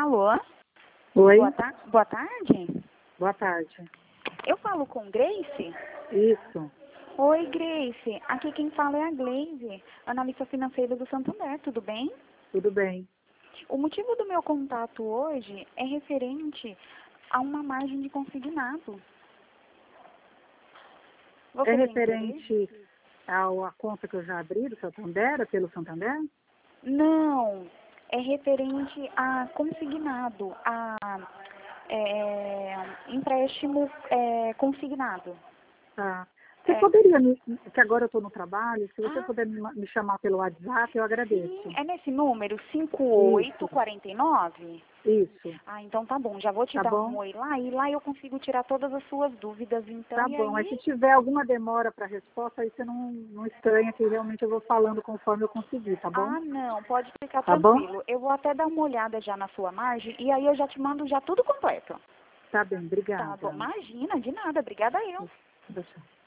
Alô? Oi, Boa tarde. boa tarde. Eu falo com Grace? Isso, Oi, Grace. Aqui quem fala é a Gleise, analista financeira do Santander, tudo bem? tudo bem. O motivo do meu contato hoje é referente a uma margem de consignado. Você É tem interesse? referente à conta que eu já abri do Santander, pelo Santander? Não, é referente a consignado, a empréstimo consignado. Tá. Você É, poderia, que agora eu estou no trabalho, se você ah, puder me chamar pelo WhatsApp, eu agradeço. sim, é nesse número Isso, 5849? isso. Ah, então tá bom, já vou te Tá dar um bom? oi lá e lá eu consigo tirar todas as suas dúvidas, então, Tá e bom. Aí se aí? tiver alguma demora para resposta, aí você não estranha que realmente eu vou falando conforme eu conseguir, tá bom? Ah, não, pode ficar Tá bom? tranquilo. Eu vou até dar uma olhada já na sua margem e aí eu já te mando já tudo completo. Tá bem, Tá bom, obrigada. imagina, de nada, obrigada eu. Deixa.